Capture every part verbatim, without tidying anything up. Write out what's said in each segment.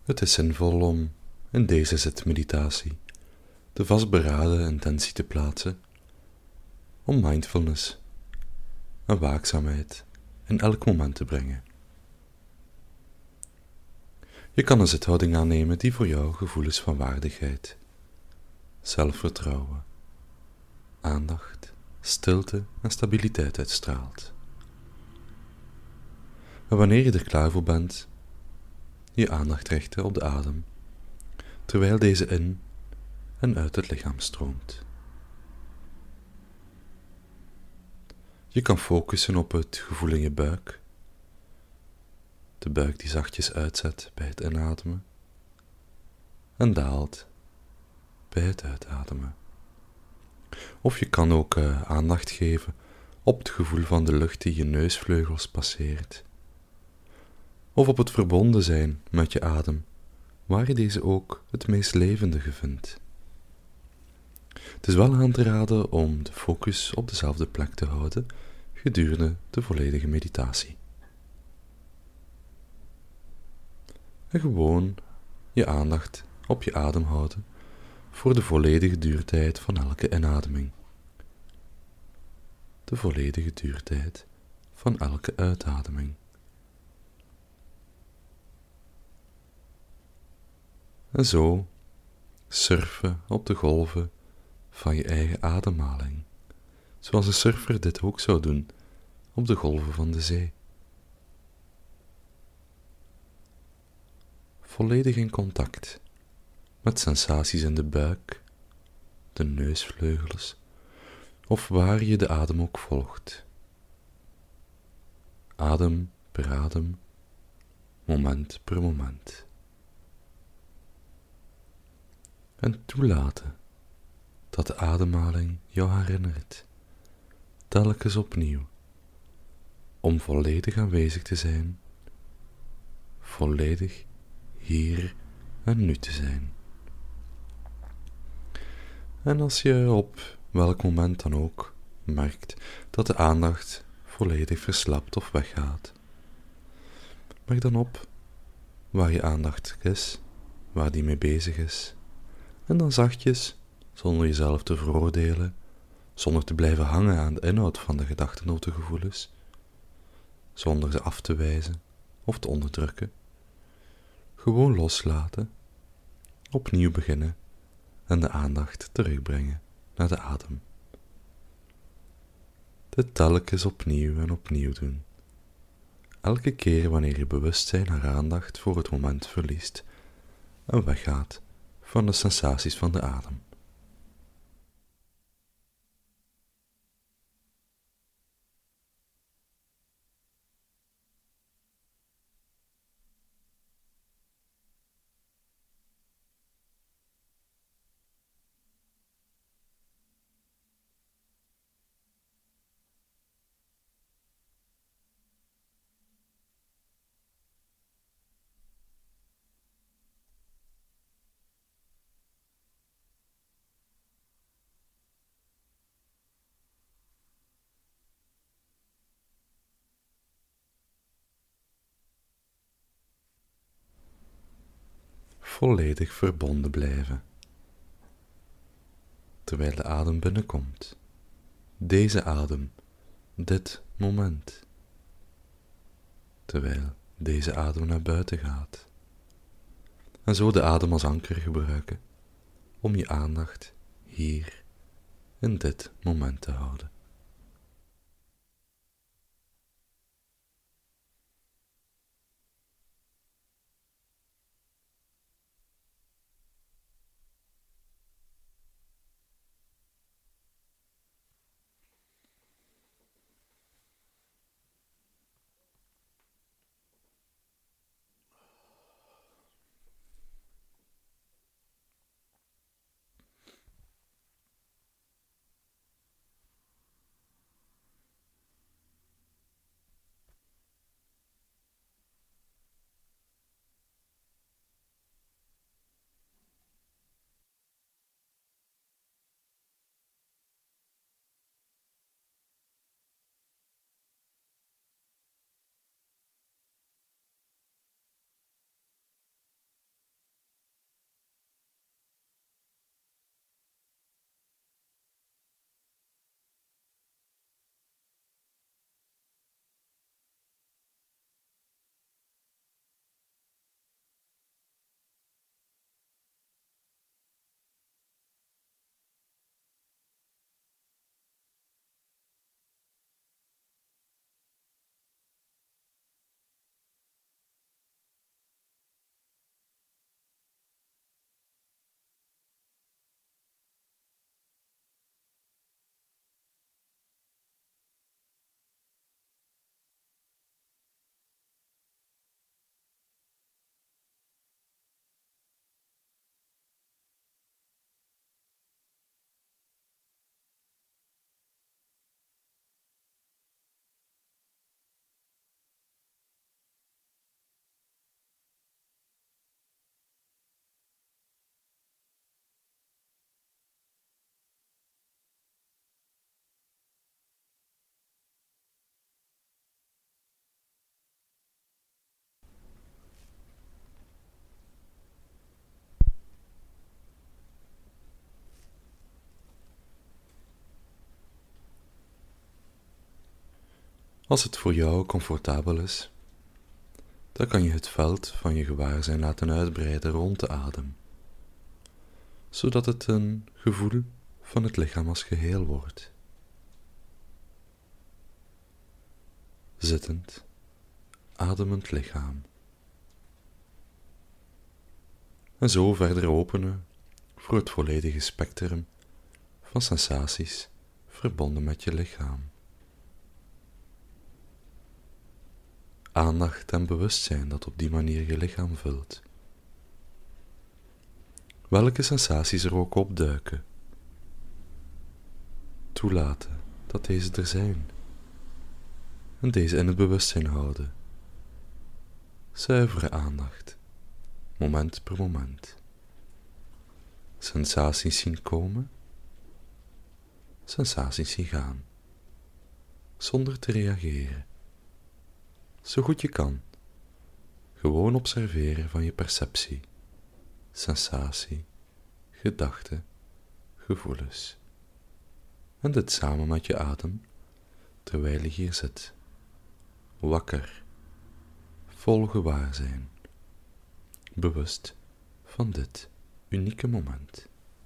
Het is zinvol om in deze zitmeditatie de vastberaden intentie te plaatsen om mindfulness en waakzaamheid in elk moment te brengen. Je kan een zithouding aannemen die voor jou gevoelens van waardigheid, zelfvertrouwen, aandacht, stilte en stabiliteit uitstraalt. En wanneer je er klaar voor bent, je aandacht richten op de adem, terwijl deze in en uit het lichaam stroomt. Je kan focussen op het gevoel in je buik, de buik die zachtjes uitzet bij het inademen en daalt bij het uitademen. Of je kan ook uh, aandacht geven op het gevoel van de lucht die je neusvleugels passeert, of op het verbonden zijn met je adem, waar je deze ook het meest levendige vindt. Het is wel aan te raden om de focus op dezelfde plek te houden gedurende de volledige meditatie. En gewoon je aandacht op je adem houden voor de volledige duurtijd van elke inademing. De volledige duurtijd van elke uitademing. En zo surfen op de golven van je eigen ademhaling, zoals een surfer dit ook zou doen op de golven van de zee. Volledig in contact met sensaties in de buik, de neusvleugels of waar je de adem ook volgt. Adem per adem, moment per moment. En toelaten dat de ademhaling jou herinnert, telkens opnieuw, om volledig aanwezig te zijn, volledig hier en nu te zijn. En als je op welk moment dan ook merkt dat de aandacht volledig verslapt of weggaat, merk dan op waar je aandacht is, waar die mee bezig is, en dan zachtjes, zonder jezelf te veroordelen, zonder te blijven hangen aan de inhoud van de gedachten of de gevoelens, zonder ze af te wijzen of te onderdrukken, gewoon loslaten, opnieuw beginnen en de aandacht terugbrengen naar de adem. Dit telkens opnieuw en opnieuw doen. Elke keer wanneer je bewustzijn haar aandacht voor het moment verliest en weggaat van de sensaties van de adem. Volledig verbonden blijven, terwijl de adem binnenkomt. Deze adem, dit moment, terwijl deze adem naar buiten gaat. En zo de adem als anker gebruiken om je aandacht hier in dit moment te houden. Als het voor jou comfortabel is, dan kan je het veld van je gewaarzijn laten uitbreiden rond de adem, zodat het een gevoel van het lichaam als geheel wordt. Zittend, ademend lichaam. En zo verder openen voor het volledige spectrum van sensaties verbonden met je lichaam. Aandacht en bewustzijn dat op die manier je lichaam vult. Welke sensaties er ook opduiken. Toelaten dat deze er zijn. En deze in het bewustzijn houden. Zuivere aandacht, moment per moment. Sensaties zien komen, sensaties zien gaan. Zonder te reageren. Zo goed je kan. Gewoon observeren van je perceptie, sensatie, gedachten, gevoelens. En dit samen met je adem, terwijl je hier zit. Wakker, vol gewaarzijn, bewust van dit unieke moment.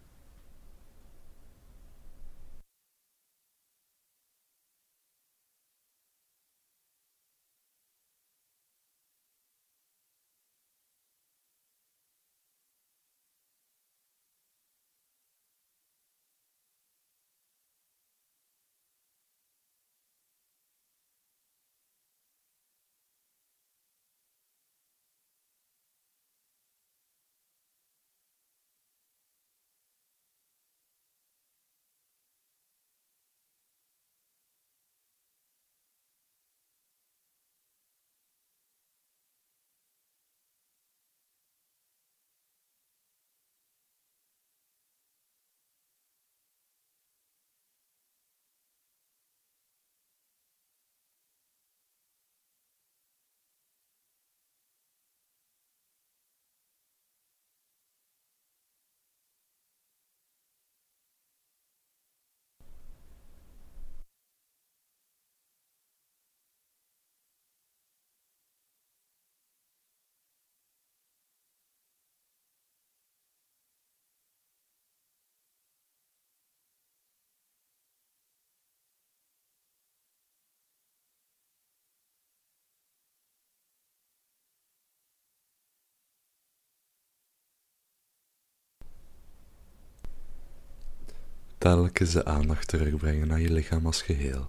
Telkens de aandacht terugbrengen naar je lichaam als geheel.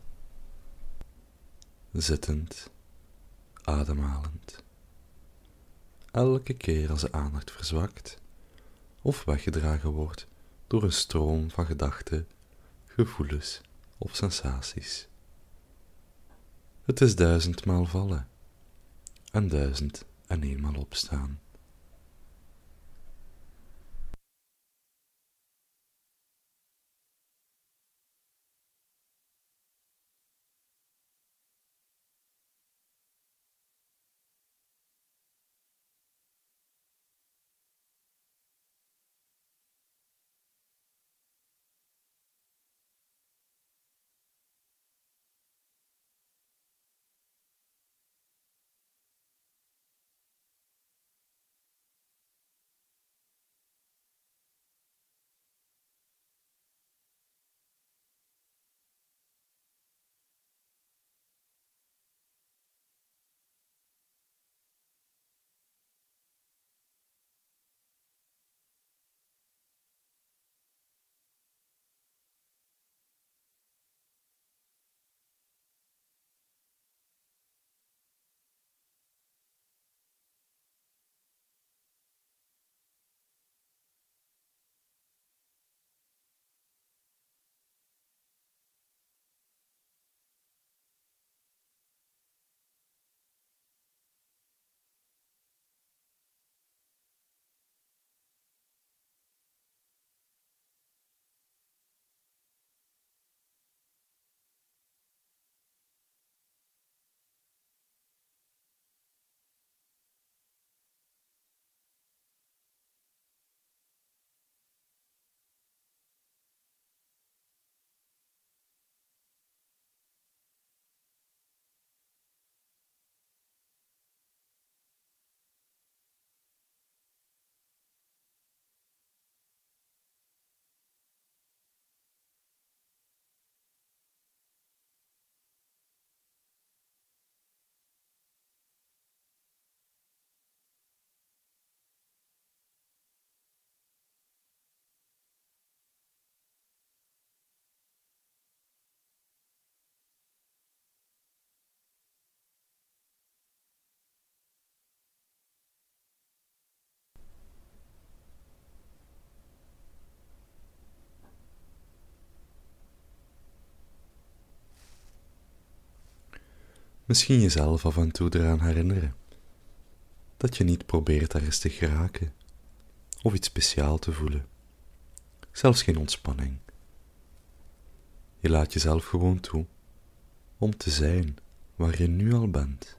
Zittend, ademhalend. Elke keer als de aandacht verzwakt of weggedragen wordt door een stroom van gedachten, gevoelens of sensaties. Het is duizendmaal vallen en duizend en eenmaal opstaan. Misschien jezelf af en toe eraan herinneren dat je niet probeert daar eens te geraken of iets speciaal te voelen. Zelfs geen ontspanning. Je laat jezelf gewoon toe om te zijn waar je nu al bent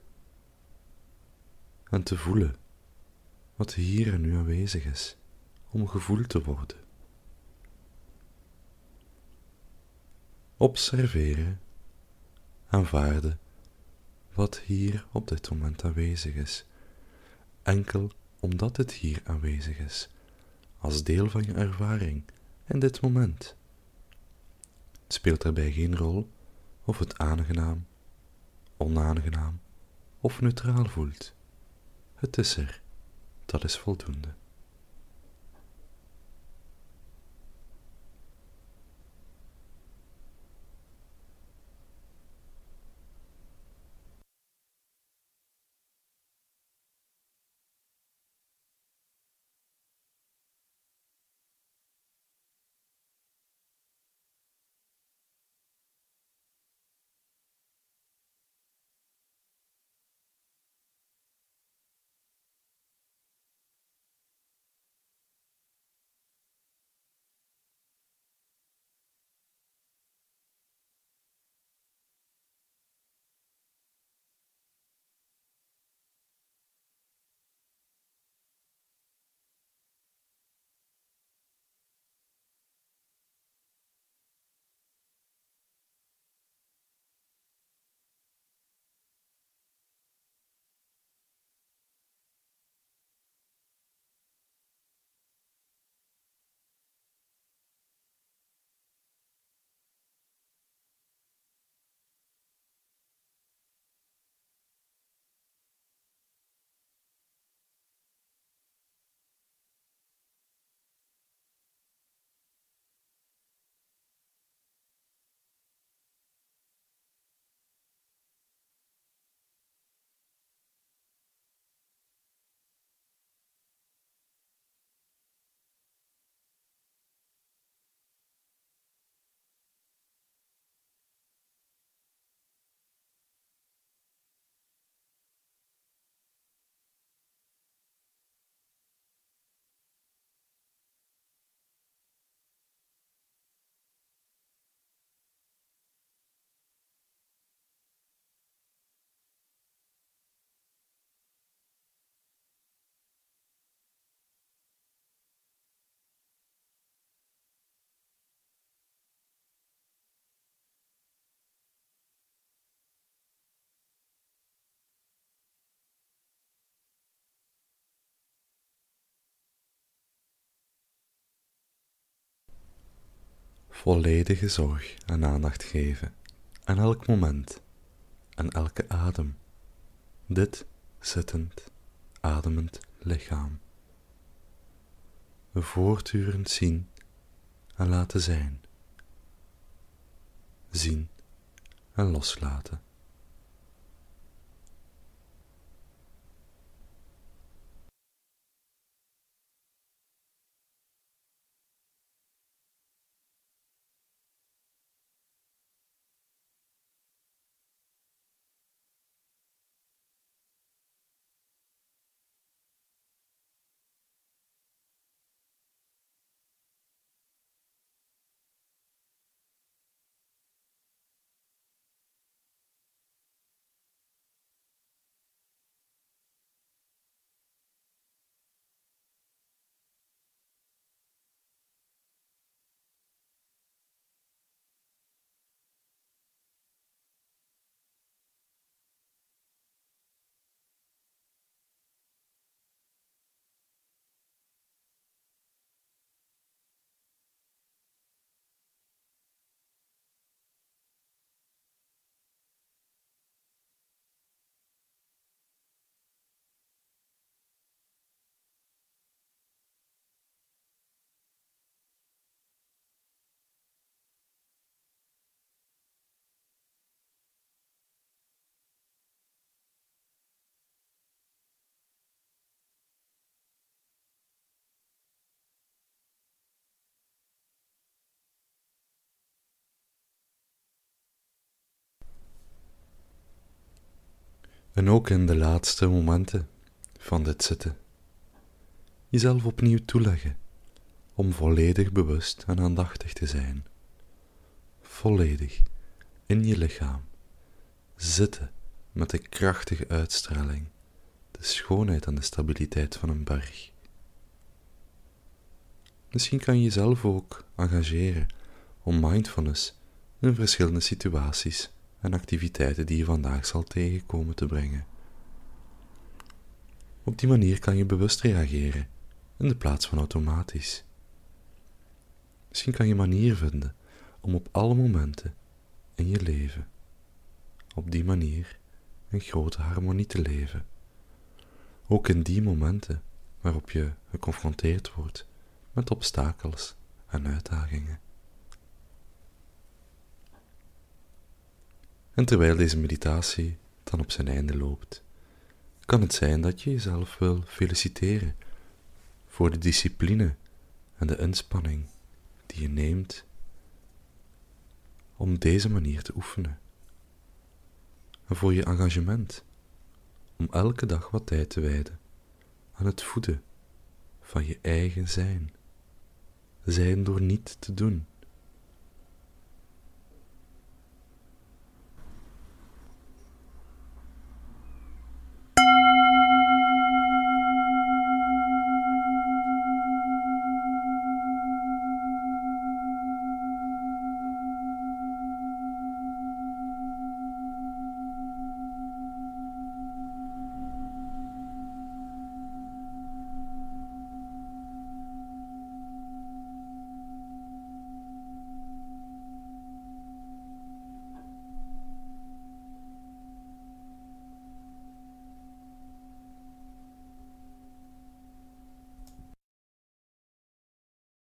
en te voelen wat hier en nu aanwezig is om gevoeld te worden. Observeren, aanvaarden wat hier op dit moment aanwezig is, enkel omdat het hier aanwezig is, als deel van je ervaring in dit moment. Het speelt daarbij geen rol of het aangenaam, onaangenaam of neutraal voelt. Het is er, dat is voldoende. Volledige zorg en aandacht geven aan elk moment en elke adem. Dit zittend, ademend lichaam. Voortdurend zien en laten zijn. Zien en loslaten. En ook in de laatste momenten van dit zitten, jezelf opnieuw toeleggen om volledig bewust en aandachtig te zijn. Volledig in je lichaam zitten met de krachtige uitstraling, de schoonheid en de stabiliteit van een berg. Misschien kan je jezelf ook engageren om mindfulness in verschillende situaties en activiteiten die je vandaag zal tegenkomen te brengen. Op die manier kan je bewust reageren in de plaats van automatisch. Misschien kan je een manier vinden om op alle momenten in je leven op die manier in grote harmonie te leven. Ook in die momenten waarop je geconfronteerd wordt met obstakels en uitdagingen. En terwijl deze meditatie dan op zijn einde loopt, kan het zijn dat je jezelf wil feliciteren voor de discipline en de inspanning die je neemt om deze manier te oefenen. En voor je engagement om elke dag wat tijd te wijden aan het voeden van je eigen zijn. Zijn door niet te doen.